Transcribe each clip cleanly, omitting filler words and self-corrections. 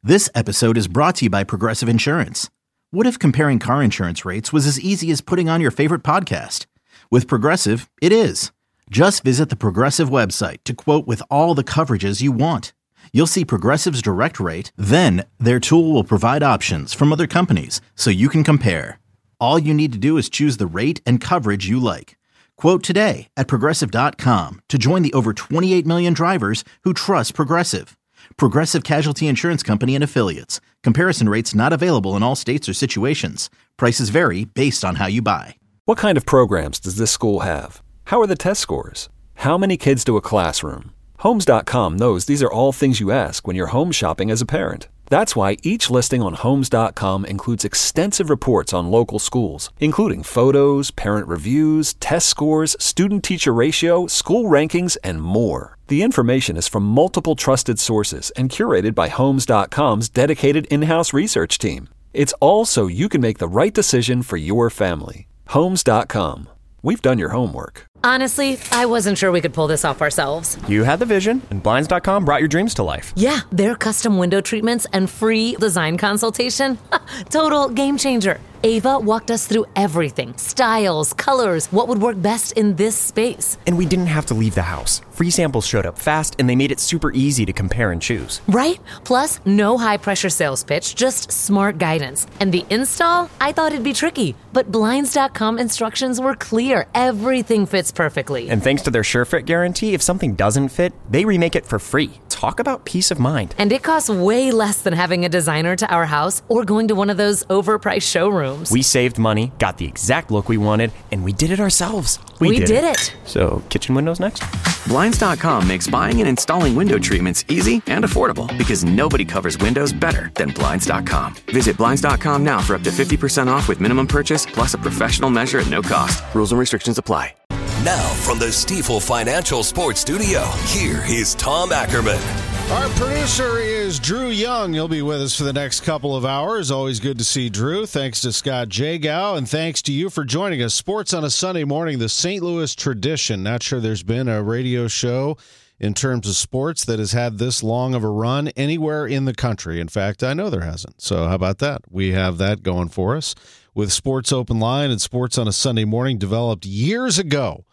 This episode is brought to you by Progressive Insurance. What if comparing car insurance rates was as easy as putting on your favorite podcast? With Progressive, it is. Just visit the Progressive website to quote with all the coverages you want. You'll see Progressive's direct rate, then their tool will provide options from other companies so you can compare. All you need to do is choose the rate and coverage you like. Quote today at Progressive.com to join the over 28 million drivers who trust Progressive. Progressive Casualty Insurance Company and Affiliates. Comparison rates not available in all states or situations. Prices vary based on how you buy. What kind of programs does this school have? How are the test scores? How many kids do a classroom? Homes.com knows these are all things you ask when you're home shopping as a parent. That's why each listing on Homes.com includes extensive reports on local schools, including photos, parent reviews, test scores, student-teacher ratio, school rankings, and more. The information is from multiple trusted sources and curated by Homes.com's dedicated in-house research team. It's all so you can make the right decision for your family. Homes.com. We've done your homework. Honestly, I wasn't sure we could pull this off ourselves. You had the vision, and Blinds.com brought your dreams to life. Yeah, their custom window treatments and free design consultation. Total game changer. Ava walked us through everything. Styles, colors, what would work best in this space. And we didn't have to leave the house. Free samples showed up fast, and they made it super easy to compare and choose. Right? Plus, no high-pressure sales pitch, just smart guidance. And the install? I thought it'd be tricky, but Blinds.com instructions were clear. Everything fits perfectly. And thanks to their SureFit guarantee, if something doesn't fit, they remake it for free. Talk about peace of mind. And it costs way less than having a designer to our house or going to one of those overpriced showrooms. We saved money, got the exact look we wanted, and we did it ourselves. We did it. So, kitchen windows next? Blinds.com makes buying and installing window treatments easy and affordable because nobody covers windows better than Blinds.com. Visit Blinds.com now for up to 50% off with minimum purchase plus a professional measure at no cost. Rules and restrictions apply. Now, from the Stifel Financial Sports Studio, here is Tom Ackerman. Our producer is Drew Young. He'll be with us for the next couple of hours. Always good to see Drew. Thanks to Scott Jagow, and thanks to you for joining us. Sports on a Sunday morning, the St. Louis tradition. Not sure there's been a radio show in terms of sports that has had this long of a run anywhere in the country. In fact, I know there hasn't. So how about that? We have that going for us with Sports Open Line and Sports on a Sunday morning, developed years ago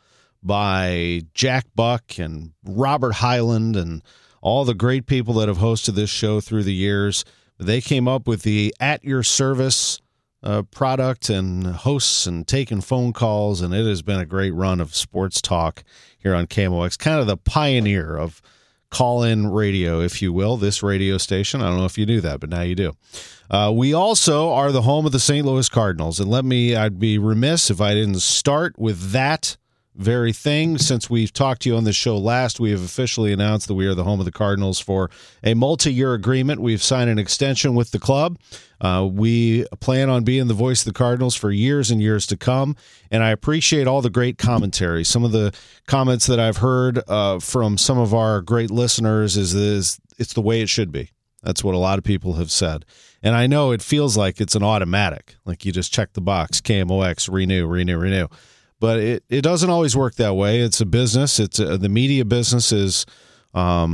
by Jack Buck and Robert Hyland and all the great people that have hosted this show through the years. They came up with the At Your Service product and hosts and taking phone calls, and it has been a great run of sports talk here on KMOX. Kind of the pioneer of call-in radio, if you will, this radio station. I don't know if you knew that, but now you do. We also are the home of the St. Louis Cardinals, and I'd be remiss if I didn't start with that very thing. Since we've talked to you on this show last, we have officially announced that we are the home of the Cardinals for a multi-year agreement. We've signed an extension with the club. We plan on being the voice of the Cardinals for years and years to come, and I appreciate all the great commentary. Some of the comments that I've heard from some of our great listeners is it's the way it should be. That's what a lot of people have said. And I know it feels like it's an automatic, like you just check the box, KMOX, renew. But it doesn't always work that way. It's a business. It's the media business is, I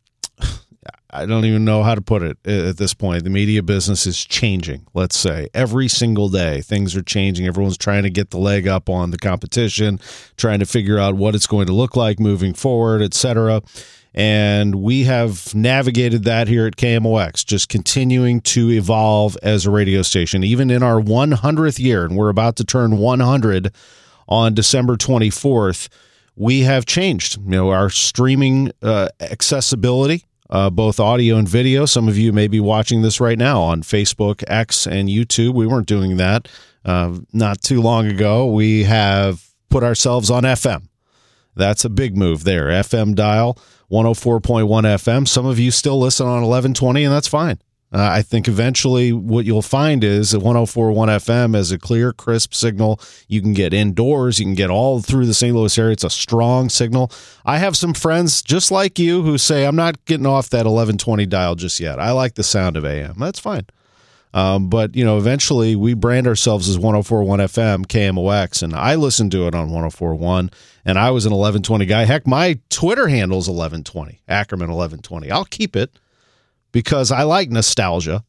don't even know how to put it at this point. The media business is changing, let's say. Every single day, things are changing. Everyone's trying to get the leg up on the competition, trying to figure out what it's going to look like moving forward, et cetera. And we have navigated that here at KMOX, just continuing to evolve as a radio station. Even in our 100th year, and we're about to turn 100 on December 24th, we have changed. Our streaming accessibility, both audio and video. Some of you may be watching this right now on Facebook, X, and YouTube. We weren't doing that not too long ago. We have put ourselves on FM. That's a big move there. FM dial, 104.1 FM. Some of you still listen on 1120, and that's fine. I think eventually what you'll find is that 104.1 FM is a clear, crisp signal. You can get indoors. You can get all through the St. Louis area. It's a strong signal. I have some friends just like you who say, I'm not getting off that 1120 dial just yet. I like the sound of AM. That's fine. But, eventually we brand ourselves as 104.1 FM, KMOX, and I listen to it on 104.1, and I was an 1120 guy. Heck, my Twitter handle is 1120, Ackerman 1120. I'll keep it. because I like nostalgia.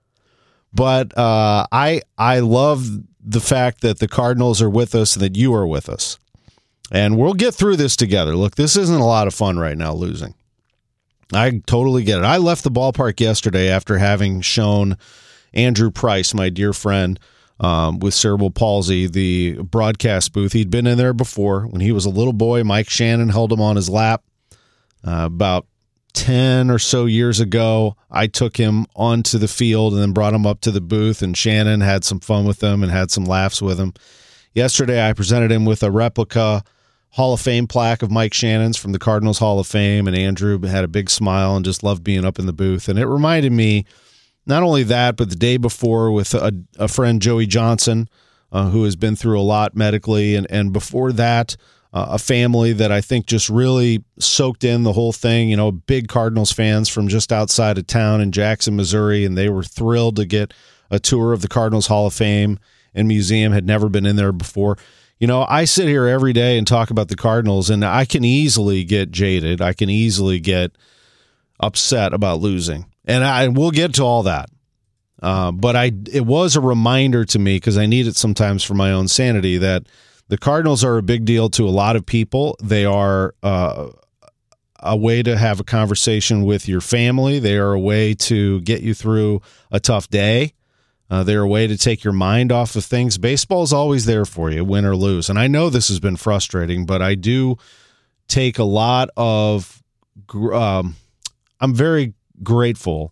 But I love the fact that the Cardinals are with us and that you are with us. And we'll get through this together. Look, this isn't a lot of fun right now losing. I totally get it. I left the ballpark yesterday after having shown Andrew Price, my dear friend with cerebral palsy, the broadcast booth. He'd been in there before. When he was a little boy, Mike Shannon held him on his lap. About 10 or so years ago, I took him onto the field and then brought him up to the booth, and Shannon had some fun with him and had some laughs with him. Yesterday, I presented him with a replica Hall of Fame plaque of Mike Shannon's from the Cardinals Hall of Fame, and Andrew had a big smile and just loved being up in the booth. And it reminded me, not only that, but the day before with a friend, Joey Johnson, who has been through a lot medically, and before that, a family that I think just really soaked in the whole thing. You know, big Cardinals fans from just outside of town in Jackson, Missouri, and they were thrilled to get a tour of the Cardinals Hall of Fame and Museum, had never been in there before. You know, I sit here every day and talk about the Cardinals, and I can easily get jaded. I can easily get upset about losing. And we'll get to all that. But it was a reminder to me, because I need it sometimes for my own sanity, that the Cardinals are a big deal to a lot of people. They are a way to have a conversation with your family. They are a way to get you through a tough day. They're a way to take your mind off of things. Baseball is always there for you, win or lose. And I know this has been frustrating, but I do take a lot of I'm very grateful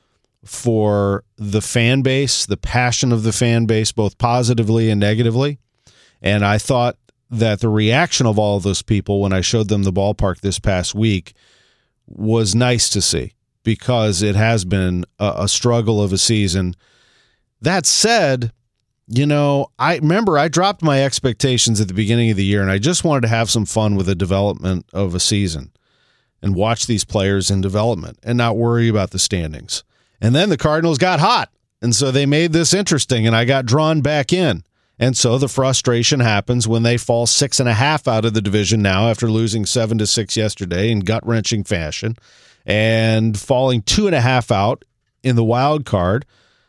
for the fan base, the passion of the fan base, both positively and negatively. And I thought that the reaction of all of those people when I showed them the ballpark this past week was nice to see, because it has been a struggle of a season. That said, you know, I remember I dropped my expectations at the beginning of the year, and I just wanted to have some fun with the development of a season and watch these players in development and not worry about the standings. And then the Cardinals got hot, and so they made this interesting, and I got drawn back in. And so the frustration happens when they fall 6.5 out of the division now after losing 7-6 yesterday in gut-wrenching fashion, and falling 2.5 out in the wild card.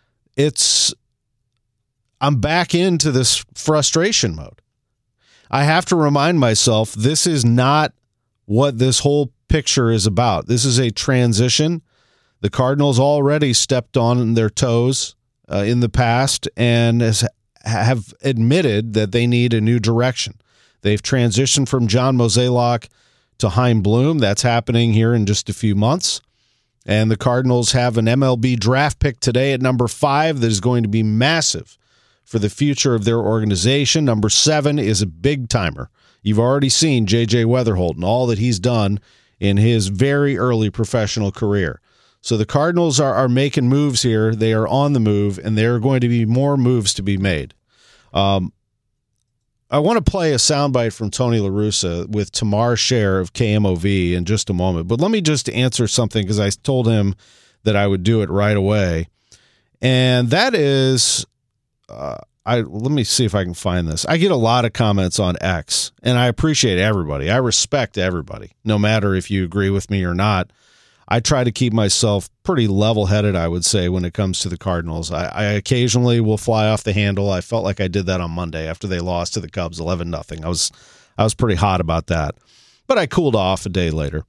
I'm back into this frustration mode. I have to remind myself, this is not what this whole picture is about. This is a transition. The Cardinals already stepped on their toes in the past and have admitted that they need a new direction. They've transitioned from John Mozeliak to Chaim Bloom. That's happening here in just a few months. And the Cardinals have an MLB draft pick today at number 5 that is going to be massive for the future of their organization. Number 7 is a big timer. You've already seen J.J. Weatherholt and all that he's done in his very early professional career. So the Cardinals are making moves here. They are on the move, and there are going to be more moves to be made. I want to play a soundbite from Tony La Russa with Tamar Scher of KMOV in just a moment. But let me just answer something, because I told him that I would do it right away. And that is, let me see if I can find this. I get a lot of comments on X, and I appreciate everybody. I respect everybody, no matter if you agree with me or not. I try to keep myself pretty level-headed, I would say, when it comes to the Cardinals. I occasionally will fly off the handle. I felt like I did that on Monday after they lost to the Cubs 11-0. I was pretty hot about that. But I cooled off a day later.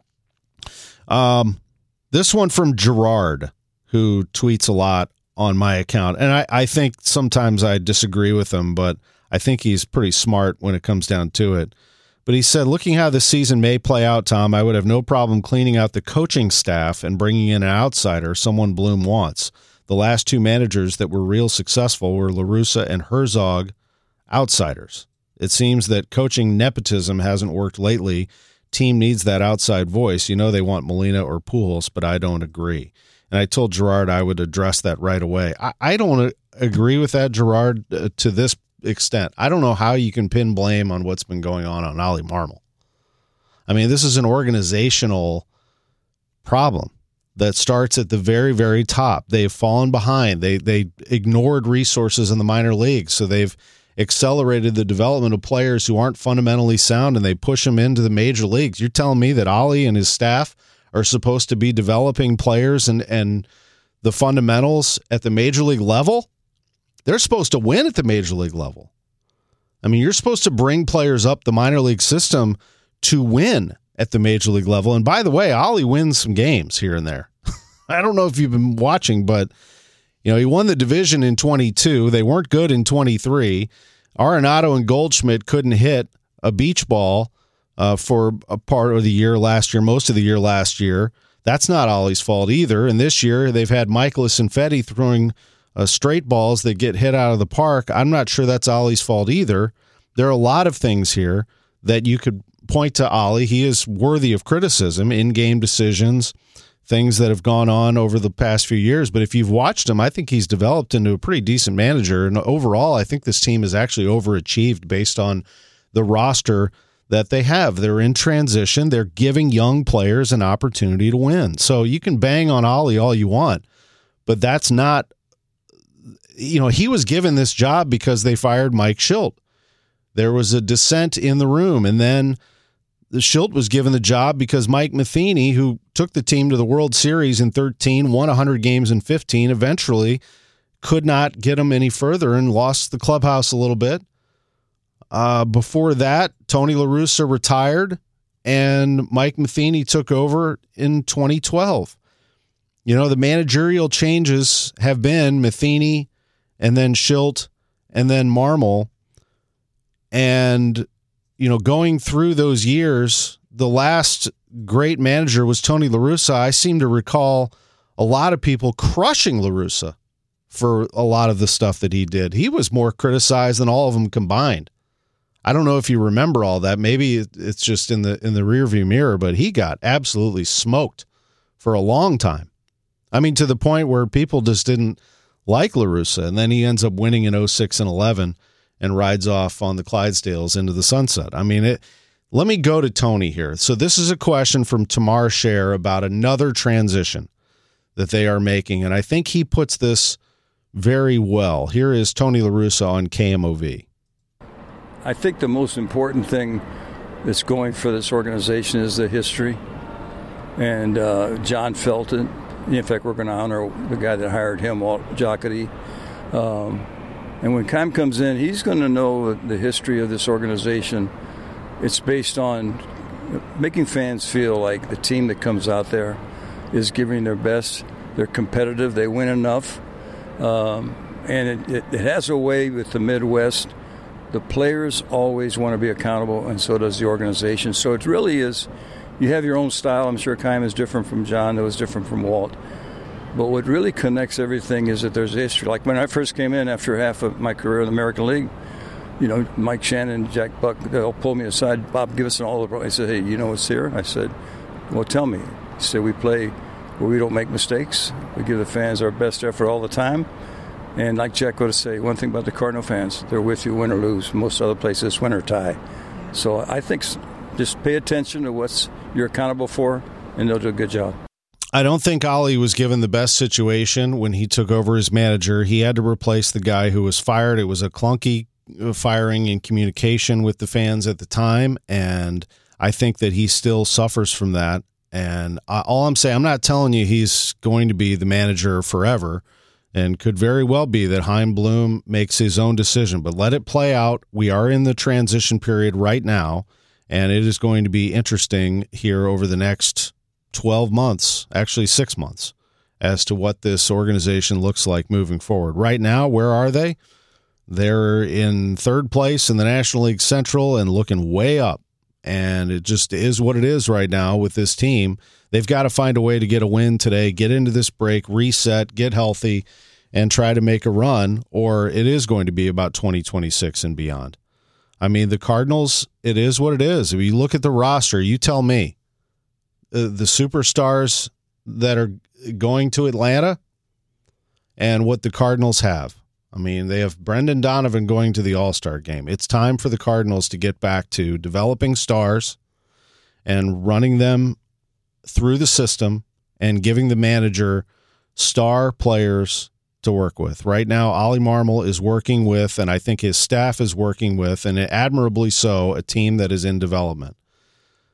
This one from Gerard, who tweets a lot on my account. And I think sometimes I disagree with him, but I think he's pretty smart when it comes down to it. But he said, looking how this season may play out, Tom, I would have no problem cleaning out the coaching staff and bringing in an outsider, someone Bloom wants. The last 2 managers that were real successful were La Russa and Herzog, outsiders. It seems that coaching nepotism hasn't worked lately. Team needs that outside voice. You know they want Molina or Pujols, but I don't agree. And I told Gerard I would address that right away. I don't agree with that, Gerard, to this extent. I don't know how you can pin blame on what's been going on Ollie Marmol. I mean, this is an organizational problem that starts at the very, very top. They've fallen behind. They ignored resources in the minor leagues, so they've accelerated the development of players who aren't fundamentally sound, and they push them into the major leagues. You're telling me that Ollie and his staff are supposed to be developing players and the fundamentals at the major league level, they're supposed to win at the major league level. I mean, you're supposed to bring players up the minor league system to win at the major league level. And by the way, Ollie wins some games here and there. I don't know if you've been watching, but he won the division in 22. They weren't good in 23. Arenado and Goldschmidt couldn't hit a beach ball for a part of the year last year, most of the year last year. That's not Ollie's fault either. And this year they've had Michaelis and Fedde throwing straight balls that get hit out of the park. I'm not sure that's Ollie's fault either. There are a lot of things here that you could point to Ollie. He is worthy of criticism, in-game decisions, things that have gone on over the past few years. But if you've watched him, I think he's developed into a pretty decent manager. And overall, I think this team has actually overachieved based on the roster that they have. They're in transition. They're giving young players an opportunity to win. So you can bang on Ollie all you want, but that's not, he was given this job because they fired Mike Shildt. There was a dissent in the room, and then the Shildt was given the job because Mike Matheny, who took the team to the World Series in 13, won 100 games in 15, eventually could not get them any further and lost the clubhouse a little bit. Before that, Tony La Russa retired, and Mike Matheny took over in 2012. The managerial changes have been Matheny and then Shildt and then Marmol. And, going through those years, the last great manager was Tony La Russa. I seem to recall a lot of people crushing La Russa for a lot of the stuff that he did. He was more criticized than all of them combined. I don't know if you remember all that. Maybe it's just in the rearview mirror, but he got absolutely smoked for a long time. I mean, to the point where people just didn't like La Russa, and then he ends up winning in 06 and 11 and rides off on the Clydesdales into the sunset. I mean, let me go to Tony here. So this is a question from Tamar Scher about another transition that they are making, and I think he puts this very well. Here is Tony La Russa on KMOV. I think the most important thing that's going for this organization is the history, and John felt it. In fact, we're going to honor the guy that hired him, Walt Jocketty. And when Keim comes in, he's going to know the history of this organization. It's based on making fans feel like the team that comes out there is giving their best. They're competitive. They win enough. And it has a way with the Midwest. The players always want to be accountable, and so does the organization. So it really is, you have your own style. I'm sure Keim is different from John. It was different from Walt. But what really connects everything is that there's a history. Like when I first came in after half of my career in the American League, Mike Shannon, Jack Buck, they'll pull me aside. Bob, give us an all-over. I said, hey, you know what's here? I said, well, tell me. He said, we play where we don't make mistakes. We give the fans our best effort all the time. And like Jack would say, one thing about the Cardinal fans, they're with you win or lose. Most other places, win or tie. So I think just pay attention to what you're accountable for, and they'll do a good job. I don't think Ollie was given the best situation when he took over as manager. He had to replace the guy who was fired. It was a clunky firing in communication with the fans at the time, and I think that he still suffers from that. And all I'm saying, I'm not telling you he's going to be the manager forever, and could very well be that Chaim Bloom makes his own decision, but let it play out. We are in the transition period right now, and it is going to be interesting here over the next 12 months, actually 6 months, as to what this organization looks like moving forward. Right now, where are they? They're in third place in the National League Central and looking way up. And it just is what it is right now with this team. They've got to find a way to get a win today, get into this break, reset, get healthy, and try to make a run, or it is going to be about 2026 and beyond. I mean, the Cardinals, it is what it is. If you look at the roster, you tell me. The superstars that are going to Atlanta and what the Cardinals have. I mean, they have Brendan Donovan going to the All-Star game. It's time for the Cardinals to get back to developing stars and running them through the system and giving the manager star players to work with. Right now, Ollie Marmol is working with, and I think his staff is working with, and admirably so, a team that is in development.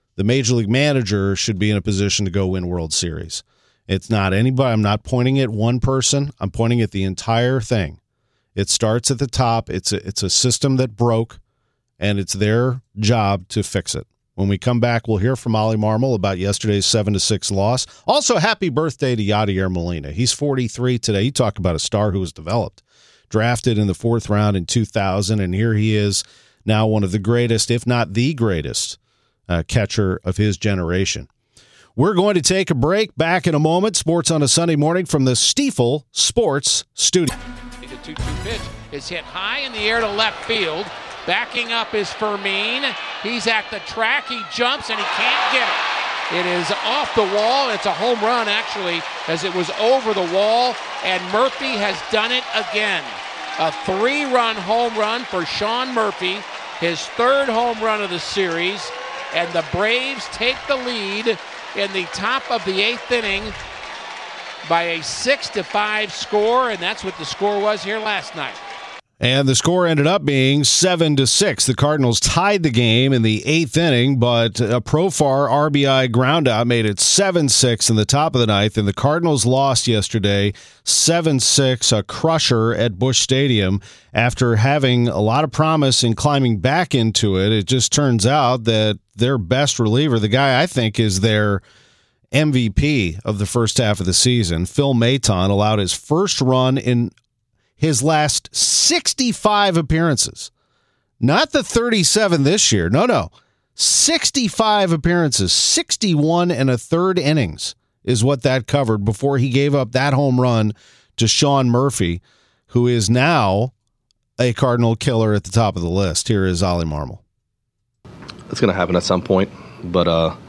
The Major League Manager should be in a position to go win World Series. It's not anybody. I'm not pointing at one person. I'm pointing at the entire thing. It starts at the top. It's a system that broke, and it's their job to fix it. When we come back, we'll hear from Ollie Marmol about yesterday's 7-6 loss. Also, happy birthday to Yadier Molina. He's 43 today. You talk about a star who was developed. Drafted in the 4th round in 2000, and here he is now, one of the greatest, if not the greatest, catcher of his generation. We're going to take a break. Back in a moment. Sports on a Sunday morning from the Stifel Sports Studio. The 2-2 pitch is hit high in the air to left field. Backing up is Fermin. He's at the track. He jumps, and he can't get it. It is off the wall. It's a home run, actually, as it was over the wall, and Murphy has done it again. A 3-run home run for Sean Murphy, his 3rd home run of the series, and the Braves take the lead in the top of the 8th inning by a 6-5 score, and that's what the score was here last night. And the score ended up being 7-6. The Cardinals tied the game in the 8th inning, but a Profar RBI groundout made it 7-6 in the top of the 9th, and the Cardinals lost yesterday 7-6, a crusher at Busch Stadium. After having a lot of promise in climbing back into it, it just turns out that their best reliever, the guy I think is their MVP of the first half of the season, Phil Maton, allowed his first run in his last 65 appearances. Not the 37 this year. No. 65 appearances, 61 1/3 innings is what that covered before he gave up that home run to Sean Murphy, who is now a Cardinal killer at the top of the list. Here is Ollie Marmol. It's going to happen at some point, but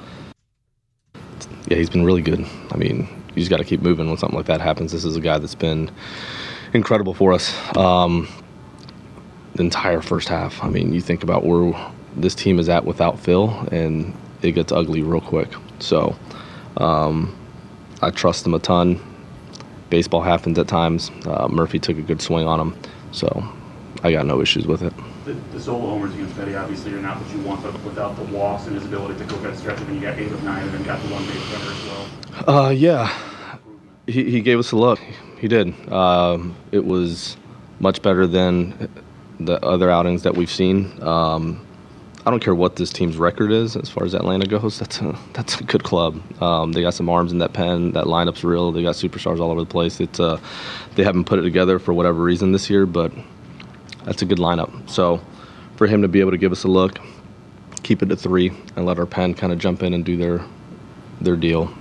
yeah, he's been really good. I mean, you just got to keep moving when something like that happens. This is a guy that's been incredible for us the entire first half. I mean, you think about where this team is at without Phil, and it gets ugly real quick. So I trust him a ton. Baseball happens at times. Murphy took a good swing on him, so I got no issues with it. The solo homers against Petty obviously are not what you want, but without the walks and his ability to go get a stretch, and then you got 8 of 9 and then got the one base runner as well. Yeah. He gave us a look. He did. It was much better than the other outings that we've seen. I don't care what this team's record is as far as Atlanta goes. That's a good club. They got some arms in that pen. That lineup's real. They got superstars all over the place. They haven't put it together for whatever reason this year, but that's a good lineup. So for him to be able to give us a look, keep it to 3, and let our pen kind of jump in and do their deal,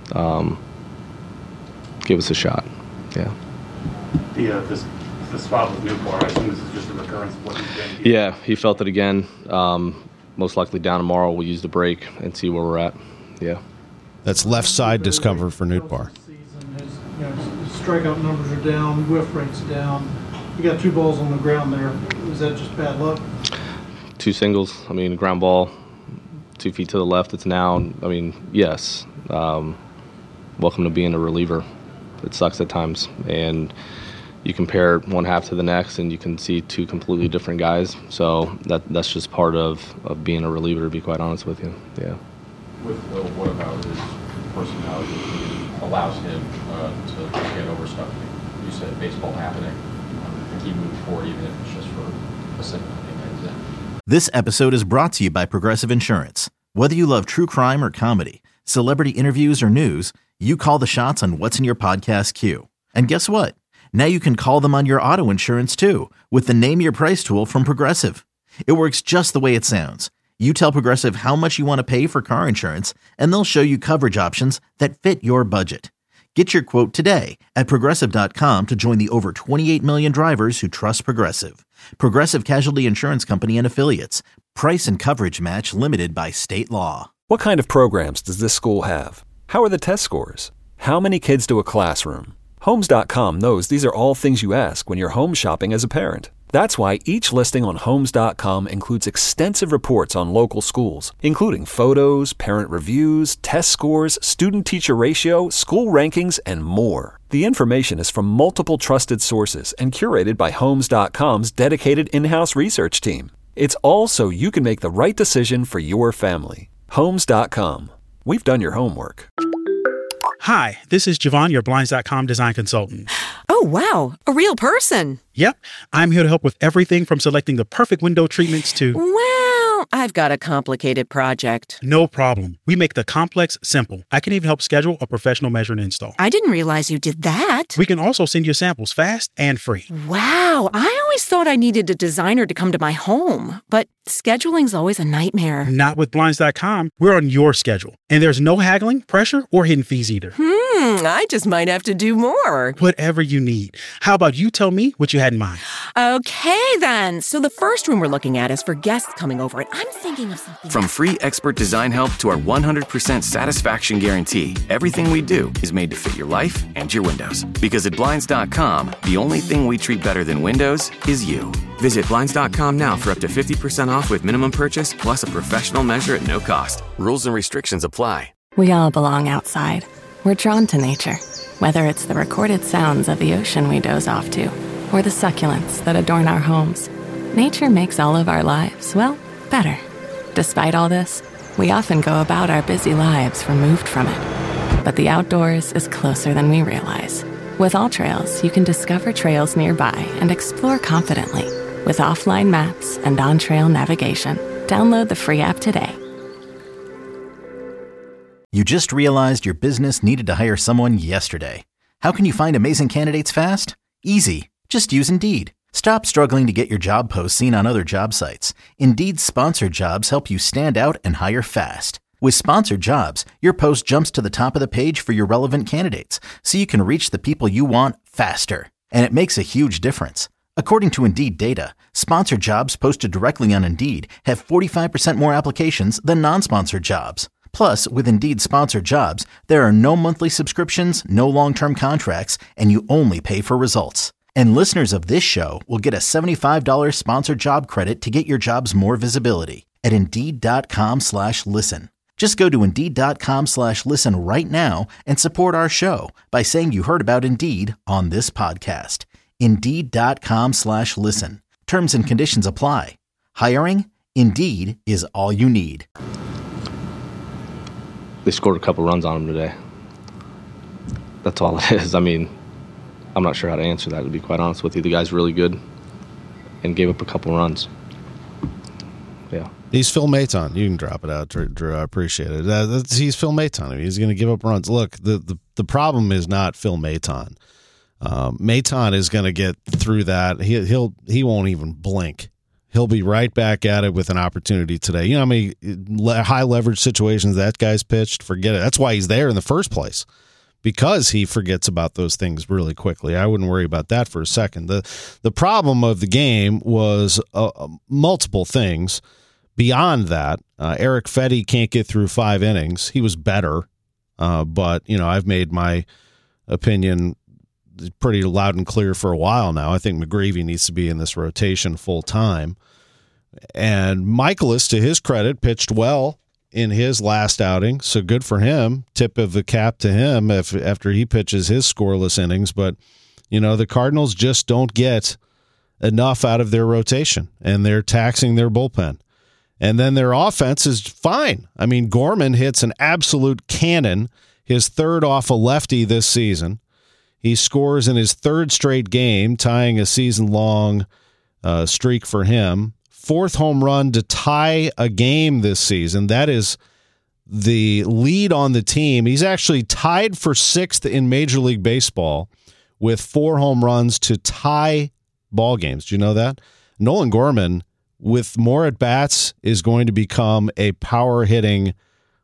give us a shot. Yeah. The spot with Newport, I assume this is just a recurrence of what he's been. Yeah, he felt it again. Most likely down tomorrow. We'll use the break and see where we're at. Yeah. That's left side discomfort for Newtbar. His strikeout numbers are down, whiff rate's down. You got 2 balls on the ground there. Is that just bad luck? 2 singles. I mean, ground ball, 2 feet to the left. It's now. I mean, yes. Welcome to being a reliever. It sucks at times, and you compare one half to the next, and you can see 2 completely different guys. So that's just part of being a reliever, to be quite honest with you. Yeah. With Will, what about his personality allows him to get over stuff? You said baseball happening. Keep moving forward, even if it's just for a second. This episode is brought to you by Progressive Insurance. Whether you love true crime or comedy, celebrity interviews or news, you call the shots on what's in your podcast queue. And guess what? Now you can call them on your auto insurance too with the Name Your Price tool from Progressive. It works just the way it sounds. You tell Progressive how much you want to pay for car insurance, and they'll show you coverage options that fit your budget. Get your quote today at Progressive.com to join the over 28 million drivers who trust Progressive. Progressive Casualty Insurance Company and Affiliates. Price and coverage match limited by state law. What kind of programs does this school have? How are the test scores? How many kids do a classroom? Homes.com knows these are all things you ask when you're home shopping as a parent. That's why each listing on Homes.com includes extensive reports on local schools, including photos, parent reviews, test scores, student-teacher ratio, school rankings, and more. The information is from multiple trusted sources and curated by Homes.com's dedicated in-house research team. It's all so you can make the right decision for your family. Homes.com. We've done your homework. Hi, this is Javon, your Blinds.com design consultant. Oh, wow. A real person. Yep. I'm here to help with everything from selecting the perfect window treatments to... Well, I've got a complicated project. No problem. We make the complex simple. I can even help schedule a professional measure and install. I didn't realize you did that. We can also send you samples fast and free. Wow. I always thought I needed a designer to come to my home, but scheduling's always a nightmare. Not with Blinds.com. We're on your schedule. And there's no haggling, pressure, or hidden fees either. I just might have to do more. Whatever you need. How about you tell me what you had in mind? Okay, then. So the first room we're looking at is for guests coming over, and I'm thinking of something. From free expert design help to our 100% satisfaction guarantee, everything we do is made to fit your life and your windows. Because at Blinds.com, the only thing we treat better than windows is you. Visit Blinds.com now for up to 50% off with minimum purchase plus a professional measure at no cost. Rules and restrictions apply. We all belong outside. We're drawn to nature, whether it's the recorded sounds of the ocean we doze off to, or the succulents that adorn our homes. Nature makes all of our lives, well, better. Despite all this, we often go about our busy lives removed from it. But the outdoors is closer than we realize. With AllTrails, you can discover trails nearby and explore confidently. With offline maps and on-trail navigation, download the free app today. You just realized your business needed to hire someone yesterday. How can you find amazing candidates fast? Easy. Just use Indeed. Stop struggling to get your job posts seen on other job sites. Indeed's sponsored jobs help you stand out and hire fast. With sponsored jobs, your post jumps to the top of the page for your relevant candidates, so you can reach the people you want faster. And it makes a huge difference. According to Indeed data, sponsored jobs posted directly on Indeed have 45% more applications than non-sponsored jobs. Plus, with Indeed sponsored jobs, there are no monthly subscriptions, no long-term contracts, and you only pay for results. And listeners of this show will get a $75 sponsored job credit to get your jobs more visibility at Indeed.com/listen. Just go to Indeed.com/listen right now and support our show by saying you heard about Indeed on this podcast. Indeed.com/listen. Terms and conditions apply. Hiring? Indeed is all you need. They scored a couple runs on him today. That's all it is. I mean, I'm not sure how to answer that, to be quite honest with you. The guy's really good and gave up a couple runs. Yeah. He's Phil Maton. You can drop it out, Drew. I appreciate it. He's Phil Maton. He's going to give up runs. Look, the problem is not Phil Maton. Maton is going to get through that. He won't even blink. He'll be right back at it with an opportunity today. You know how many high leverage situations that guy's pitched? Forget it. That's why he's there in the first place, because he forgets about those things really quickly. I wouldn't worry about that for a second. The problem of the game was multiple things. Beyond that, Eric Fedde can't get through 5 innings. He was better, but I've made my opinion pretty loud and clear for a while now. I think McGreevy needs to be in this rotation full time. And Michaelis, to his credit, pitched well in his last outing, so good for him. Tip of the cap to him after he pitches his scoreless innings. But, the Cardinals just don't get enough out of their rotation, and they're taxing their bullpen. And then their offense is fine. I mean, Gorman hits an absolute cannon, his third off a lefty this season. He scores in his 3rd straight game, tying a season-long streak for him. 4th home run to tie a game this season. That is the lead on the team. He's actually tied for 6th in Major League Baseball with 4 home runs to tie ball games. Do you know that? Nolan Gorman, with more at-bats, is going to become a power-hitting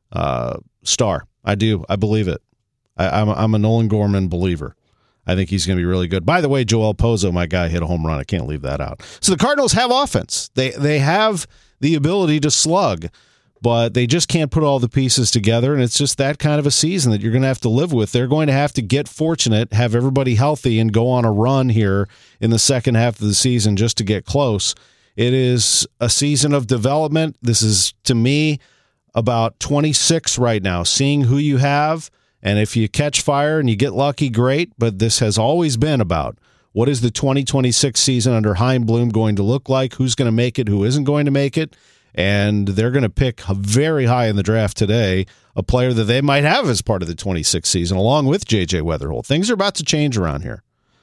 star. I do. I believe it. I'm a Nolan Gorman believer. I think he's going to be really good. By the way, Joel Pozo, my guy, hit a home run. I can't leave that out. So the Cardinals have offense. They have the ability to slug, but they just can't put all the pieces together, and it's just that kind of a season that you're going to have to live with. They're going to have to get fortunate, have everybody healthy, and go on a run here in the second half of the season just to get close. It is a season of development. This is, to me, about 26 right now, seeing who you have. And if you catch fire and you get lucky, great. But this has always been about what is the 2026 season under Chaim Bloom going to look like, who's going to make it, who isn't going to make it. And they're going to pick very high in the draft today a player that they might have as part of the 26th season, along with J.J. Weatherholt. Things are about to change around here.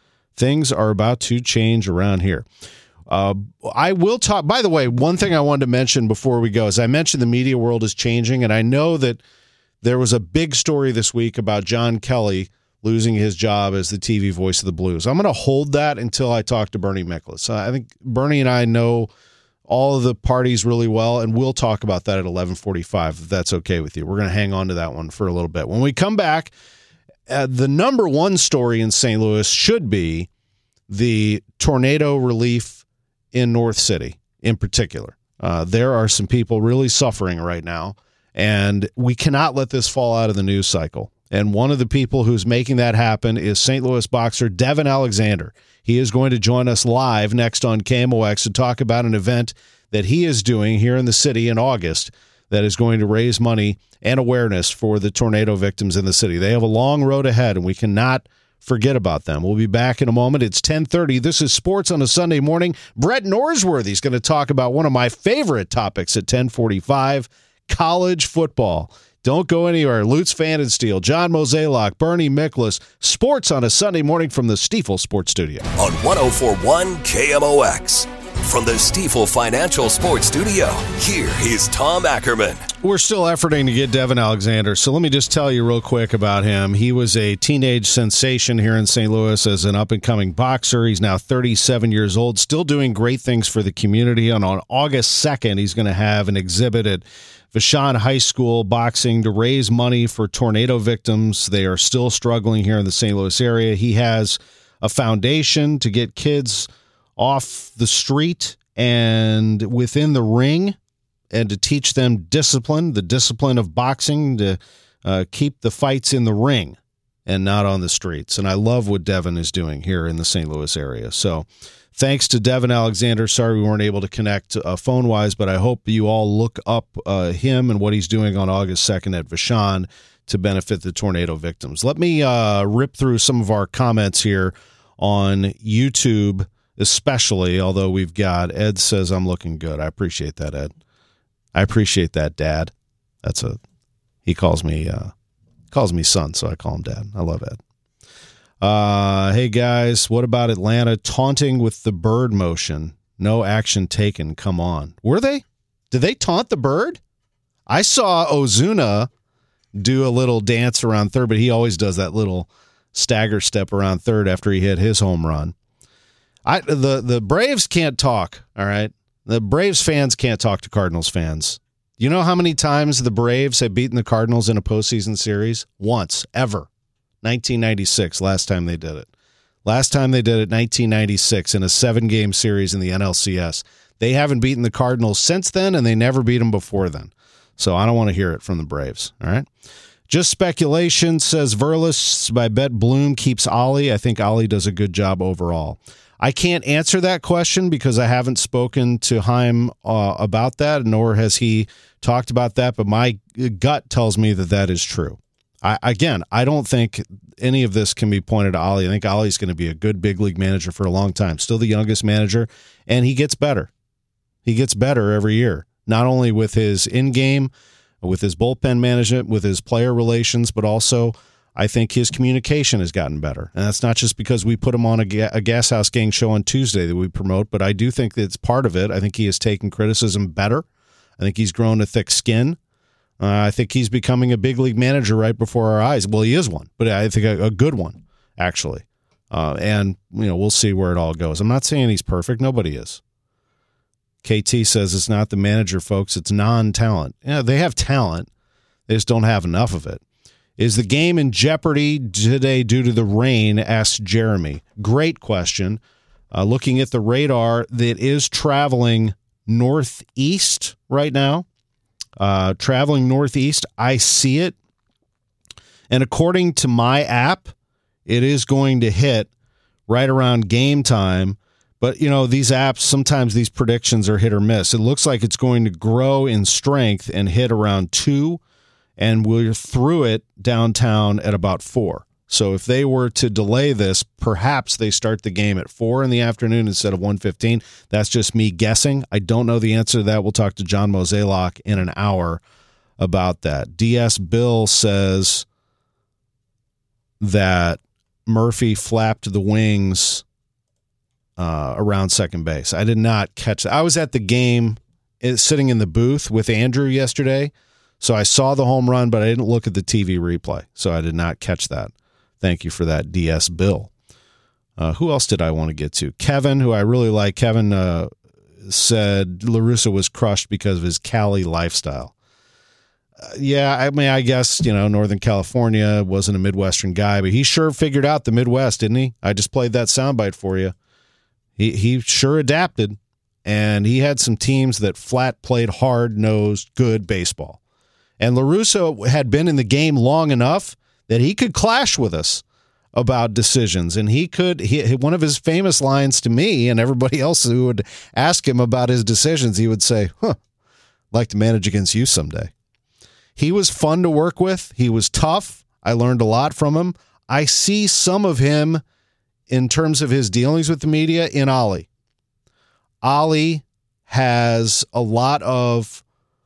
I will talk, by the way, one thing I wanted to mention before we go is I mentioned the media world is changing, and I know that there was a big story this week about John Kelly losing his job as the TV voice of the Blues. I'm going to hold that until I talk to Bernie Miklasz. I think Bernie and I know all of the parties really well, and we'll talk about that at 11:45 if that's okay with you. We're going to hang on to that one for a little bit. When we come back, the number one story in St. Louis should be the tornado relief in North City in particular. There are some people really suffering right now, and we cannot let this fall out of the news cycle. And one of the people who's making that happen is St. Louis boxer Devin Alexander. He is going to join us live next on KMOX to talk about an event that he is doing here in the city in August that is going to raise money and awareness for the tornado victims in the city. They have a long road ahead, and we cannot forget about them. We'll be back in a moment. It's 10:30. This is Sports on a Sunday morning. Brett Norsworthy is going to talk about one of my favorite topics at 10:45, college football. Don't go anywhere. Lutz Pfannenstiel, John Mozeliak, Bernie Miklasz. Sports on a Sunday morning from the Stifel Sports Studio. On 104.1 KMOX. From the Stifel Financial Sports Studio, here is Tom Ackerman. We're still efforting to get Devin Alexander, so let me just tell you real quick about him. He was a teenage sensation here in St. Louis as an up-and-coming boxer. He's now 37 years old, still doing great things for the community. And on August 2nd, he's going to have an exhibit at Vashon High School boxing to raise money for tornado victims. They are still struggling here in the St. Louis area. He has a foundation to get kids off the street and within the ring and to teach them discipline, the discipline of boxing, to keep the fights in the ring and not on the streets. And I love what Devin is doing here in the St. Louis area. So thanks to Devin Alexander. Sorry we weren't able to connect phone-wise, but I hope you all look up him and what he's doing on August 2nd at Vashon to benefit the tornado victims. Let me rip through some of our comments here on YouTube, especially, although we've got Ed says I'm looking good. I appreciate that, Ed. I appreciate that, Dad. He calls me son, so I call him Dad. I love Ed. Hey guys, what about Atlanta taunting with the bird motion? No action taken. Come on. Were they? Did they taunt the bird? I saw Ozuna do a little dance around third, but he always does that little stagger step around third after he hit his home run. The Braves can't talk, all right? The Braves fans can't talk to Cardinals fans. You know how many times the Braves have beaten the Cardinals in a postseason series? Once, ever. 1996, last time they did it. Last time they did it, 1996, in a 7-game series in the NLCS. They haven't beaten the Cardinals since then, and they never beat them before then. So I don't want to hear it from the Braves, all right? Just speculation, says Verlis. I bet Bloom keeps Ollie. I think Ollie does a good job overall. I can't answer that question because I haven't spoken to Chaim about that, nor has he talked about that, but my gut tells me that that is true. I don't think any of this can be pointed to Ollie. I think Ollie's going to be a good big league manager for a long time. Still the youngest manager, and he gets better. He gets better every year, not only with his in-game, with his bullpen management, with his player relations, but also I think his communication has gotten better. And that's not just because we put him on a Gas House Gang show on Tuesday that we promote, but I do think that it's part of it. I think he has taken criticism better. I think he's grown a thick skin. I think he's becoming a big league manager right before our eyes. Well, he is one, but I think a good one, actually. And, we'll see where it all goes. I'm not saying he's perfect. Nobody is. KT says it's not the manager, folks. It's non-talent. Yeah, they have talent. They just don't have enough of it. Is the game in jeopardy today due to the rain? Asks Jeremy. Great question. Looking at the radar, that is traveling northeast right now. Traveling northeast, I see it. And according to my app, it is going to hit right around game time. But, these apps, sometimes these predictions are hit or miss. It looks like it's going to grow in strength and hit around 2, and we're through it downtown at about 4. So if they were to delay this, perhaps they start the game at 4 in the afternoon instead of 1:15. That's just me guessing. I don't know the answer to that. We'll talk to John Mozeliak in an hour about that. DS Bill says that Murphy flapped the wings around second base. I did not catch that. I was at the game sitting in the booth with Andrew yesterday, so I saw the home run, but I didn't look at the TV replay, so I did not catch that. Thank you for that, DS Bill. Who else did I want to get to? Kevin, who I really like. Kevin said La Russa was crushed because of his Cali lifestyle. Yeah, I mean, I guess, Northern California, wasn't a Midwestern guy, but he sure figured out the Midwest, didn't he? I just played that soundbite for you. He sure adapted, and he had some teams that flat played hard-nosed, good baseball. And La Russa had been in the game long enough that he could clash with us about decisions. And one of his famous lines to me and everybody else who would ask him about his decisions, he would say, I'd like to manage against you someday. He was fun to work with. He was tough. I learned a lot from him. I see some of him in terms of his dealings with the media in Ollie. Ollie has a lot of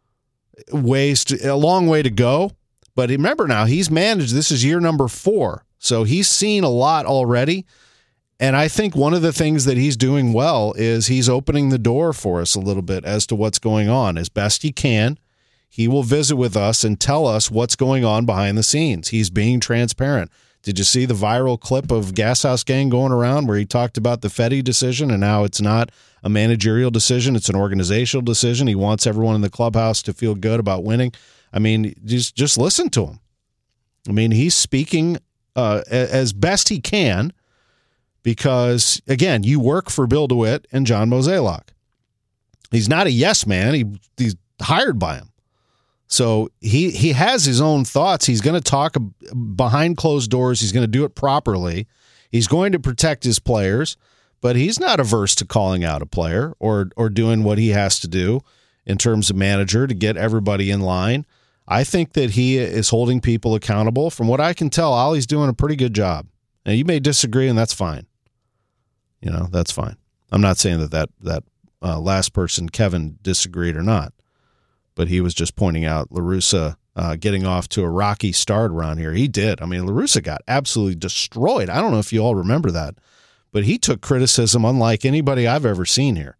a long way to go. But remember now, he's managed, this is year number 4. So he's seen a lot already. And I think one of the things that he's doing well is he's opening the door for us a little bit as to what's going on. As best he can, he will visit with us and tell us what's going on behind the scenes. He's being transparent. Did you see the viral clip of Gas House Gang going around where he talked about the Fetty decision and how it's not a managerial decision, it's an organizational decision? He wants everyone in the clubhouse to feel good about winning. I mean, just listen to him. I mean, he's speaking as best he can because, again, you work for Bill DeWitt and John Mozeliak. He's not a yes man. He's hired by him. So he has his own thoughts. He's going to talk behind closed doors. He's going to do it properly. He's going to protect his players, but he's not averse to calling out a player or doing what he has to do in terms of manager to get everybody in line. I think that he is holding people accountable. From what I can tell, Ollie's doing a pretty good job. Now, you may disagree, and that's fine. That's fine. I'm not saying that last person, Kevin, disagreed or not, but he was just pointing out La Russa getting off to a rocky start around here. He did. I mean, La Russa got absolutely destroyed. I don't know if you all remember that, but he took criticism unlike anybody I've ever seen here.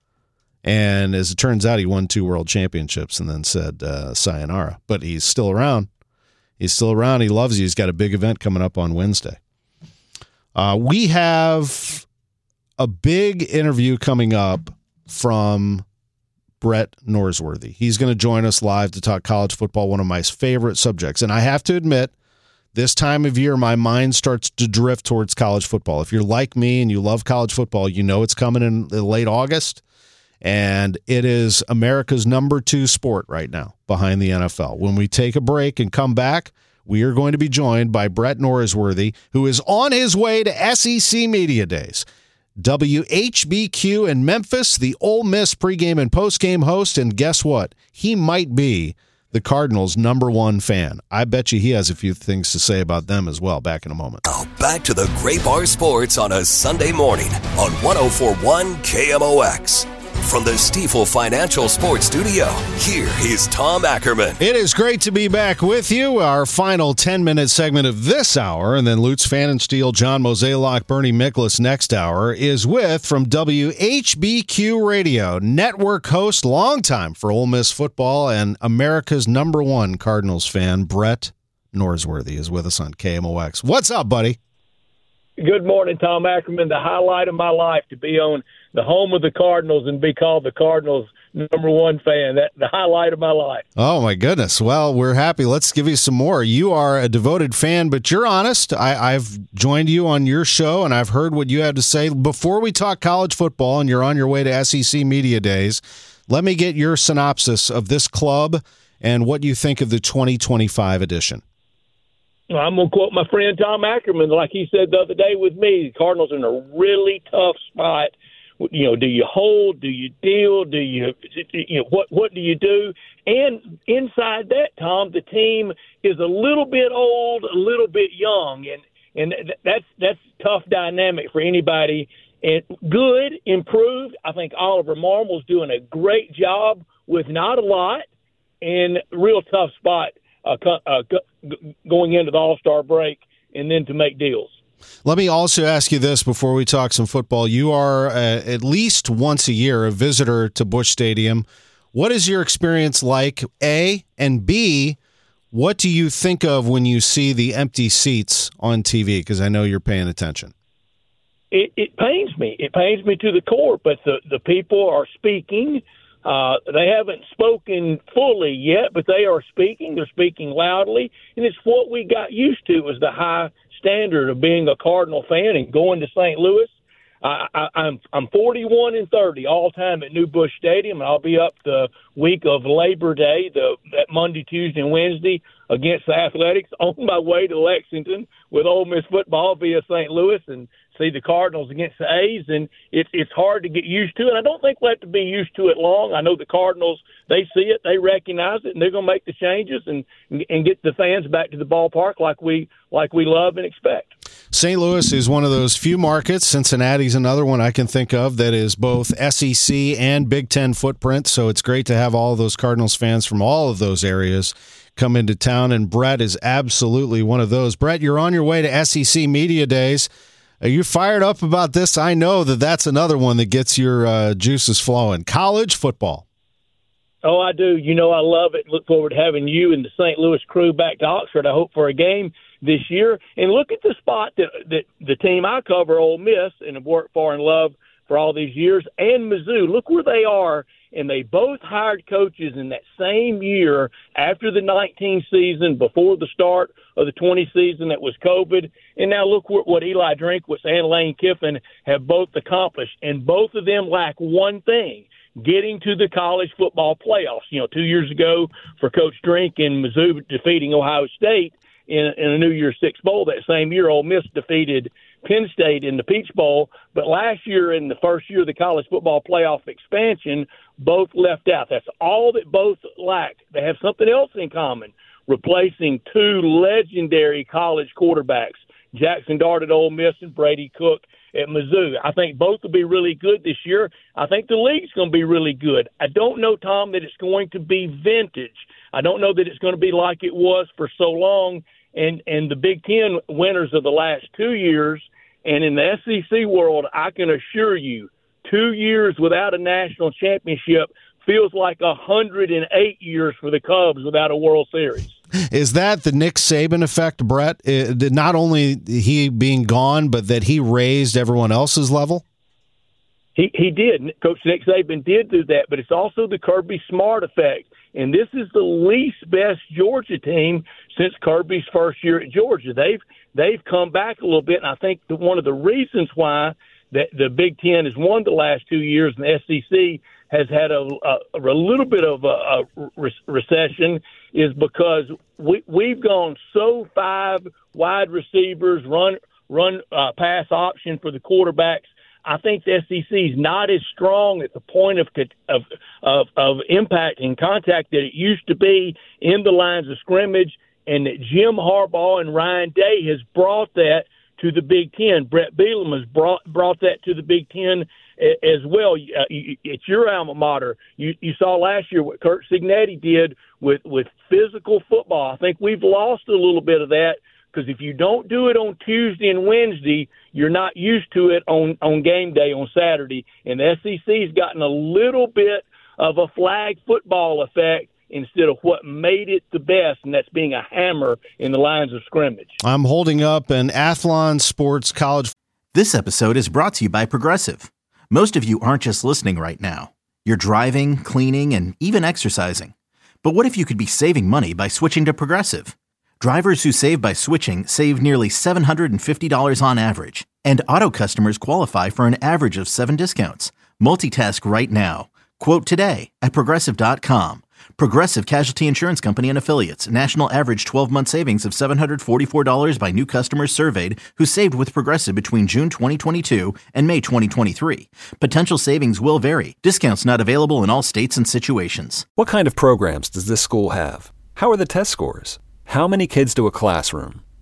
And as it turns out, he won 2 world championships and then said sayonara. But he's still around. He's still around. He loves you. He's got a big event coming up on Wednesday. We have a big interview coming up from Brett Norsworthy. He's going to join us live to talk college football, one of my favorite subjects. And I have to admit, this time of year, my mind starts to drift towards college football. If you're like me and you love college football, you know it's coming in late August. And it is America's number 2 sport right now behind the NFL. When we take a break and come back, we are going to be joined by Brett Norsworthy, who is on his way to SEC Media Days. WHBQ in Memphis, the Ole Miss pregame and postgame host, and guess what? He might be the Cardinals' number 1 fan. I bet you he has a few things to say about them as well. Back in a moment. Now, back to the Gray Bar Sports on a Sunday morning on 104.1 KMOX. From the Stifel Financial Sports Studio, here is Tom Ackerman. It is great to be back with you. Our final 10-minute segment of this hour, and then Lutz Pfannenstiel, John Mozeliak, Bernie Miklasz next hour, is with, from WHBQ Radio, network host, longtime for Ole Miss football, and America's number 1 Cardinals fan, Brett Norsworthy, is with us on KMOX. What's up, buddy? Good morning, Tom Ackerman. The highlight of my life to be on the home of the Cardinals and be called the Cardinals' number 1 fan. That's the highlight of my life. Oh, my goodness. Well, we're happy. Let's give you some more. You are a devoted fan, but you're honest. I've joined you on your show, and I've heard what you had to say. Before we talk college football and you're on your way to SEC Media Days, let me get your synopsis of this club and what you think of the 2025 edition. I'm going to quote my friend Tom Ackerman, like he said the other day with me. The Cardinals are in a really tough spot. Do you hold? Do you deal? Do you what do you do? And inside that, Tom, the team is a little bit old, a little bit young, And that's tough dynamic for anybody. And good, improved. I think Oliver Marmol's doing a great job with not a lot, and real tough spot going into the All-Star break and then to make deals. Let me also ask you this before we talk some football. You are at least once a year a visitor to Busch Stadium. What is your experience like, A, and B, what do you think of when you see the empty seats on TV? Because I know you're paying attention. It pains me. It pains me to the core, but the people are speaking. They haven't spoken fully yet, but they are speaking. They're speaking loudly, and it's what we got used to was the high standard of being a Cardinal fan and going to St. Louis. I'm 41-30 all time at New Busch Stadium, and I'll be up the week of Labor Day, that Monday, Tuesday, and Wednesday against the Athletics on my way to Lexington with Ole Miss football via St. Louis and see the Cardinals against the A's, and it's hard to get used to, and I don't think we'll have to be used to it long. I know the Cardinals, they see it, they recognize it, and they're going to make the changes and get the fans back to the ballpark like we love and expect. St. Louis is one of those few markets. Cincinnati's another one I can think of that is both SEC and Big Ten footprint, so it's great to have all of those Cardinals fans from all of those areas come into town, and Brett is absolutely one of those. Brett, you're on your way to SEC Media Days. Are you fired up about this? I know that's another one that gets your juices flowing. College football. Oh, I do. I love it. Look forward to having you and the St. Louis crew back to Oxford. I hope for a game this year. And look at the spot that the team I cover, Ole Miss, and have worked for and loved for all these years, and Mizzou. Look where they are, and they both hired coaches in that same year after the 19 season, before the start of the 20 season that was COVID. And now look what Eli Drinkwitz and Lane Kiffin have both accomplished, and both of them lack one thing: getting to the college football playoffs. 2 years ago for Coach Drink and Mizzou defeating Ohio State in a New Year's Six Bowl. That same year, Ole Miss defeated Penn State in the Peach Bowl. But last year, in the first year of the college football playoff expansion, both left out. That's all that both lack. They have something else in common: replacing two legendary college quarterbacks, Jackson Dart at Ole Miss and Brady Cook at Mizzou. I think both will be really good this year. I think the league's going to be really good. I don't know, Tom, that it's going to be vintage. I don't know that it's going to be like it was for so long. And the Big Ten winners of the last 2 years, and in the SEC world, I can assure you, 2 years without a national championship feels like 108 years for the Cubs without a World Series. Is that the Nick Saban effect, Brett? Not only he being gone, but that he raised everyone else's level? He did. Coach Nick Saban did do that, but it's also the Kirby Smart effect. And this is the least best Georgia team since Kirby's first year at Georgia. They've come back a little bit, and I think that one of the reasons why that the Big Ten has won the last 2 years and the SEC has had a little bit of a recession is because we've gone so 5 wide receivers, run pass option for the quarterbacks. I think the SEC is not as strong at the point of impact and contact that it used to be in the lines of scrimmage, and that Jim Harbaugh and Ryan Day has brought that to the Big Ten. Brett Bielema has brought that to the Big Ten as well. It's your alma mater. You saw last year what Kurt Cignetti did with physical football. I think we've lost a little bit of that, because if you don't do it on Tuesday and Wednesday, you're not used to it on game day on Saturday. And the SEC's gotten a little bit of a flag football effect instead of what made it the best, and that's being a hammer in the lines of scrimmage. I'm holding up an Athlon Sports College. This episode is brought to you by Progressive. Most of you aren't just listening right now. You're driving, cleaning, and even exercising. But what if you could be saving money by switching to Progressive? Drivers who save by switching save nearly $750 on average, and auto customers qualify for an average of 7 discounts. Multitask right now. Quote today at Progressive.com. Progressive Casualty Insurance Company and Affiliates. National average 12-month savings of $744 by new customers surveyed who saved with Progressive between June 2022 and May 2023. Potential savings will vary. Discounts not available in all states and situations. What kind of programs does this school have? How are the test scores? How many kids to a classroom?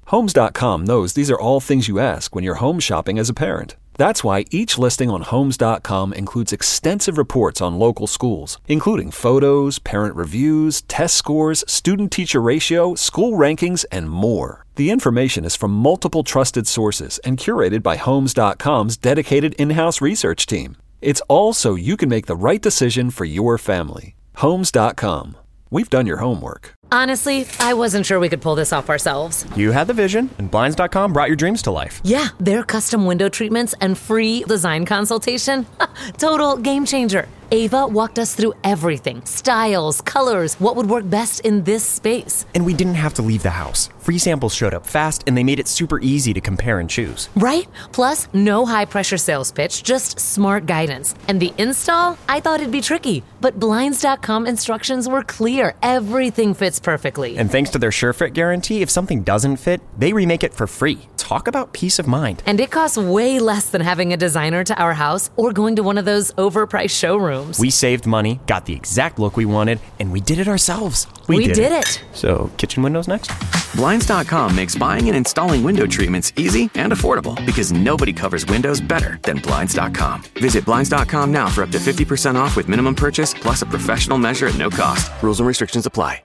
Homes.com knows these are all things you ask when you're home shopping as a parent. That's why each listing on Homes.com includes extensive reports on local schools, including photos, parent reviews, test scores, student-teacher ratio, school rankings, and more. The information is from multiple trusted sources and curated by Homes.com's dedicated in-house research team. It's all so you can make the right decision for your family. Homes.com. We've done your homework. Honestly, I wasn't sure we could pull this off ourselves. You had the vision, and Blinds.com brought your dreams to life. Yeah, their custom window treatments and free design consultation. Total game changer. Ava walked us through everything. Styles, colors, what would work best in this space. And we didn't have to leave the house. Free samples showed up fast, and they made it super easy to compare and choose. Right? Plus, no high-pressure sales pitch, just smart guidance. And the install? I thought it'd be tricky, but Blinds.com instructions were clear. Everything fits perfectly. And thanks to their SureFit guarantee, if something doesn't fit, they remake it for free. Talk about peace of mind. And it costs way less than having a designer to our house or going to one of those overpriced showrooms. We saved money, got the exact look we wanted, and we did it ourselves. We did it. So, kitchen windows next? Blinds.com makes buying and installing window treatments easy and affordable because nobody covers windows better than Blinds.com. Visit Blinds.com now for up to 50% off with minimum purchase plus a professional measure at no cost. Rules and restrictions apply.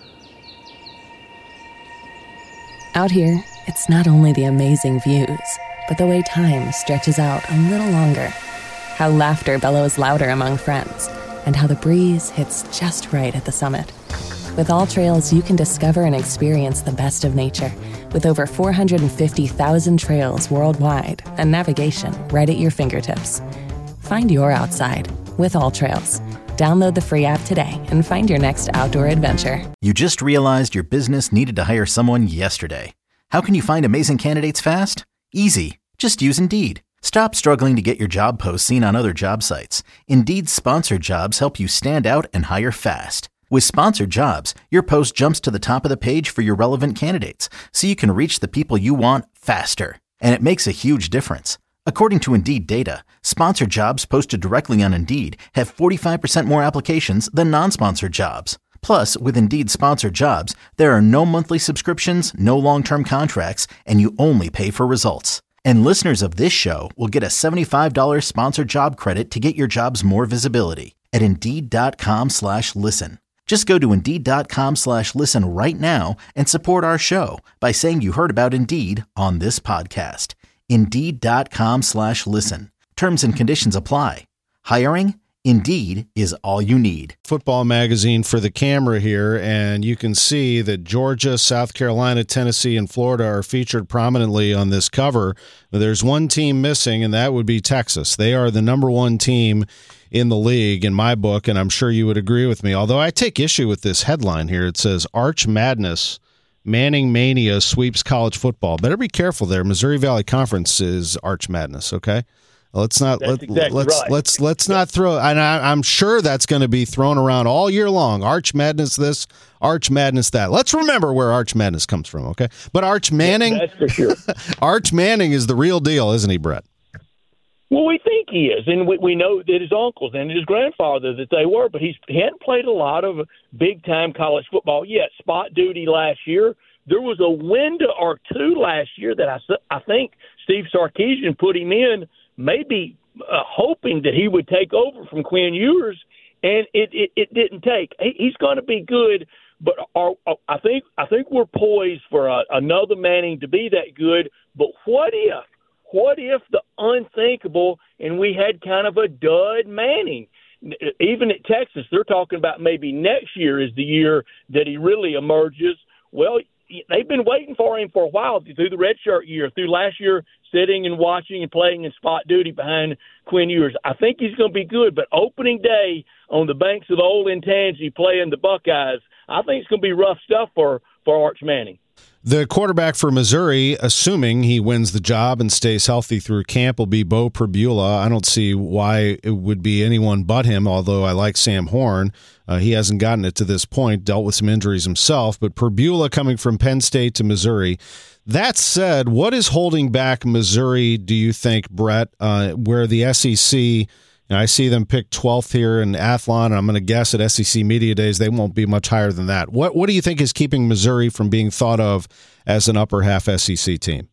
Out here, it's not only the amazing views, but the way time stretches out a little longer. How laughter bellows louder among friends, and how the breeze hits just right at the summit. With All Trails, you can discover and experience the best of nature, with over 450,000 trails worldwide and navigation right at your fingertips. Find your outside with All Trails. Download the free app today and find your next outdoor adventure. You just realized your business needed to hire someone yesterday. How can you find amazing candidates fast? Easy. Just use Indeed. Stop struggling to get your job posts seen on other job sites. Indeed's sponsored jobs help you stand out and hire fast. With sponsored jobs, your post jumps to the top of the page for your relevant candidates, so you can reach the people you want faster. And it makes a huge difference. According to Indeed data, sponsored jobs posted directly on Indeed have 45% more applications than non-sponsored jobs. Plus, with Indeed sponsored jobs, there are no monthly subscriptions, no long-term contracts, and you only pay for results. And listeners of this show will get a $75 sponsored job credit to get your jobs more visibility at Indeed.com/listen. Just go to Indeed.com/listen right now and support our show by saying you heard about Indeed on this podcast. Indeed.com/listen. Terms and conditions apply. Hiring? Indeed is all you need. Football magazine for the camera here, and you can see that Georgia, South Carolina, Tennessee, and Florida are featured prominently on this cover. But there's one team missing, and that would be Texas. They are the number one team in the league in my book, and I'm sure you would agree with me. Although I take issue with this headline here. It says, Arch Madness, Manning Mania sweeps college football. Better be careful there. Missouri Valley Conference is Arch Madness, okay? Let's not let's not throw. And I'm sure that's going to be thrown around all year long. Arch Madness this, Arch Madness that. Let's remember where Arch Madness comes from, okay? But Arch Manning, that's for sure. Arch Manning is the real deal, isn't he, Brett? Well, we think he is, and we know that his uncles and his grandfather that they were, but he hadn't played a lot of big-time college football yet. Spot duty last year. There was a window or two last year that I think Steve Sarkisian put him in, maybe hoping that he would take over from Quinn Ewers, and it didn't take. He's going to be good, but I think we're poised for another Manning to be that good. But what if the unthinkable and we had kind of a dud Manning? Even at Texas, they're talking about maybe next year is the year that he really emerges. Well, they've been waiting for him for a while through the redshirt year, through last year sitting and watching and playing in spot duty behind Quinn Ewers. I think he's going to be good, but opening day on the banks of the old Intangi playing the Buckeyes, I think it's going to be rough stuff for Arch Manning. The quarterback for Missouri, assuming he wins the job and stays healthy through camp, will be Bo Pribula. I don't see why it would be anyone but him, although I like Sam Horn. He hasn't gotten it to this point, dealt with some injuries himself. But Pribula coming from Penn State to Missouri. That said, what is holding back Missouri, do you think, Brett, where the SEC And I see them pick 12th here in Athlon, and I'm going to guess at SEC Media Days they won't be much higher than that. What do you think is keeping Missouri from being thought of as an upper half SEC team?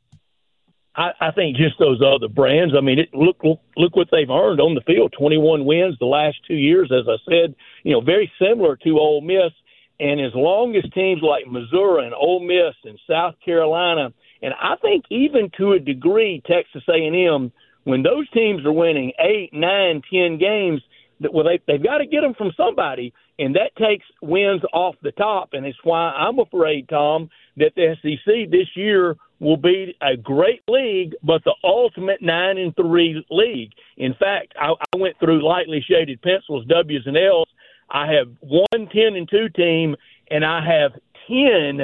I think just those other brands. I mean, look what they've earned on the field. 21 wins the last 2 years, as I said, very similar to Ole Miss. And as long as teams like Missouri and Ole Miss and South Carolina, and I think even to a degree Texas A&M, when those teams are winning 8, 9, 10 games, they've got to get them from somebody, and that takes wins off the top. And it's why I'm afraid, Tom, that the SEC this year will be a great league, but the ultimate 9-3 league. In fact, I went through lightly shaded pencils, W's and L's. I have one 10-2 team, and I have 10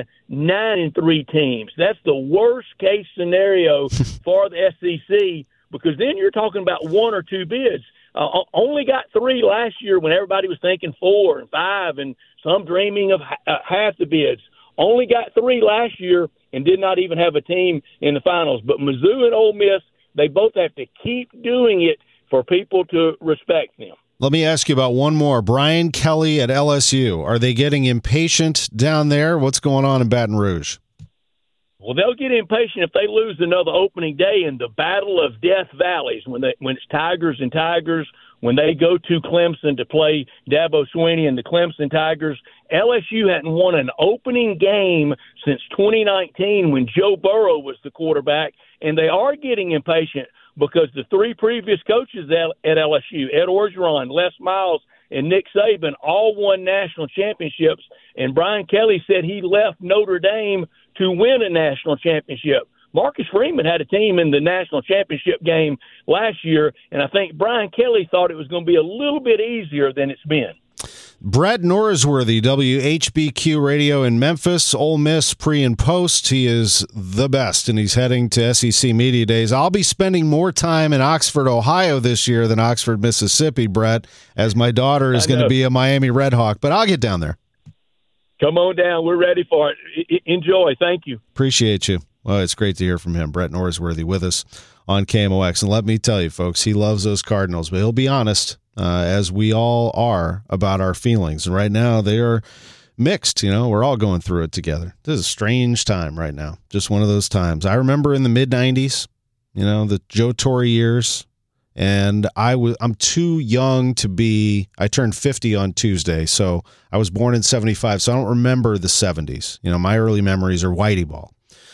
9-3 teams. That's the worst case scenario for the SEC, because then you're talking about 1 or 2 bids. Only got 3 last year when everybody was thinking 4 and 5, and some dreaming of half the bids. Only got 3 last year and did not even have a team in the finals. But Mizzou and Ole Miss, they both have to keep doing it for people to respect them. Let me ask you about one more. Brian Kelly at LSU. Are they getting impatient down there? What's going on in Baton Rouge? Well, they'll get impatient if they lose another opening day in the Battle of Death Valleys when it's Tigers and Tigers, when they go to Clemson to play Dabo Swinney and the Clemson Tigers. LSU hadn't won an opening game since 2019 when Joe Burrow was the quarterback, and they are getting impatient because the 3 previous coaches at LSU, Ed Orgeron, Les Miles, and Nick Saban, all won national championships, and Brian Kelly said he left Notre Dame to win a national championship. Marcus Freeman had a team in the national championship game last year, and I think Brian Kelly thought it was going to be a little bit easier than it's been. Brett Norsworthy, WHBQ Radio in Memphis, Ole Miss pre and post. He is the best, and he's heading to SEC Media Days. I'll be spending more time in Oxford, Ohio this year than Oxford, Mississippi, Brett, as my daughter is going to be a Miami Redhawk, but I'll get down there. Come on down. We're ready for it. Enjoy. Thank you. Appreciate you. Well, it's great to hear from him. Brett Norsworthy with us on KMOX. And let me tell you, folks, he loves those Cardinals, but he'll be honest, as we all are, about our feelings. And right now they are mixed. We're all going through it together. This is a strange time right now. Just one of those times. I remember in the mid-'90s, the Joe Torre years, and I'm too young to be. I turned 50 on Tuesday, so I was born in 75, so I don't remember the 70s. My early memories are Whitey Ball.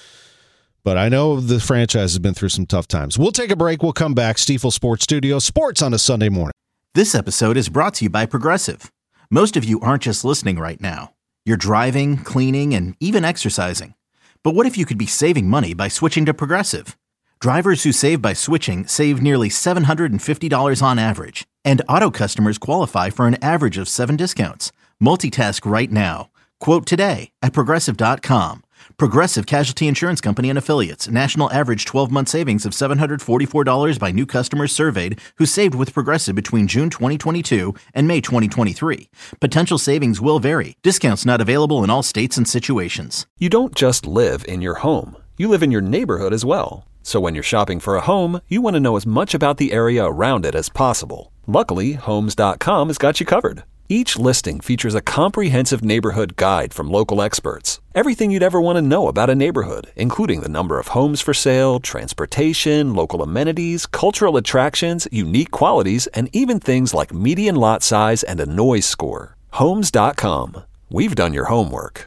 But I know the franchise has been through some tough times. We'll take a break. We'll come back. Stiefel Sports Studio, sports on a Sunday morning. This episode is brought to you by Progressive. Most of you aren't just listening right now. You're driving, cleaning, and even exercising. But what if you could be saving money by switching to Progressive? Drivers who save by switching save nearly $750 on average. And auto customers qualify for an average of 7 discounts. Multitask right now. Quote today at Progressive.com. Progressive Casualty Insurance Company and Affiliates. National average 12-month savings of $744 by new customers surveyed who saved with Progressive between June 2022 and May 2023. Potential savings will vary. Discounts not available in all states and situations. You don't just live in your home. You live in your neighborhood as well. So when you're shopping for a home, you want to know as much about the area around it as possible. Luckily, Homes.com has got you covered. Each listing features a comprehensive neighborhood guide from local experts. Everything you'd ever want to know about a neighborhood, including the number of homes for sale, transportation, local amenities, cultural attractions, unique qualities, and even things like median lot size and a noise score. Homes.com. We've done your homework.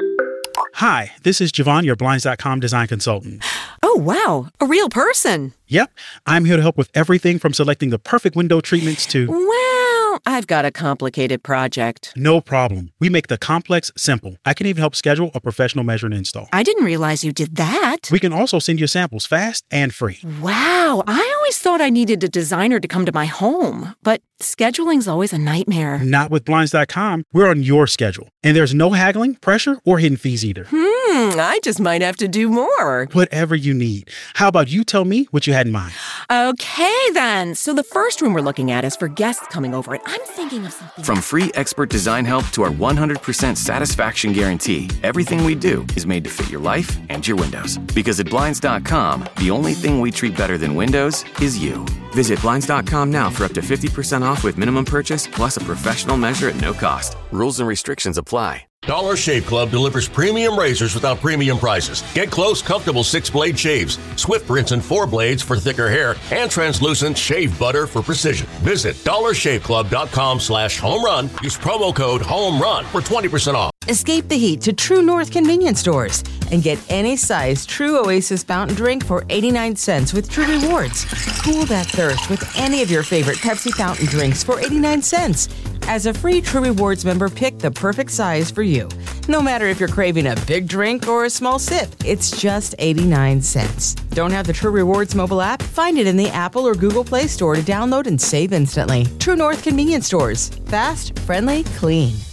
Hi, this is Javon, your Blinds.com design consultant. Oh, wow. A real person. Yep. I'm here to help with everything from selecting the perfect window treatments to... Well, I've got a complicated project. No problem. We make the complex simple. I can even help schedule a professional measure and install. I didn't realize you did that. We can also send you samples fast and free. Wow. I always thought I needed a designer to come to my home, but scheduling's always a nightmare. Not with Blinds.com. We're on your schedule. And there's no haggling, pressure, or hidden fees either. I just might have to do more. Whatever you need. How about you tell me what you had in mind? Okay, then. So the first room we're looking at is for guests coming over, and I'm thinking of something. From free expert design help to our 100% satisfaction guarantee, everything we do is made to fit your life and your windows. Because at Blinds.com, the only thing we treat better than windows is you. Visit Blinds.com now for up to 50% off with minimum purchase, plus a professional measure at no cost. Rules and restrictions apply. Dollar Shave Club delivers premium razors without premium prices. Get close, comfortable 6-blade shaves, swift rinse and 4 blades for thicker hair, and translucent shave butter for precision. Visit dollarshaveclub.com/homerun. Use promo code HOMERUN for 20% off. Escape the heat to True North convenience stores and get any size True Oasis fountain drink for 89 cents with True Rewards. Cool that thirst with any of your favorite Pepsi fountain drinks for 89 cents. As a free True Rewards member, pick the perfect size for you. No matter if you're craving a big drink or a small sip, it's just 89 cents. Don't have the True Rewards mobile app? Find it in the Apple or Google Play Store to download and save instantly. True North convenience stores. Fast, friendly, clean.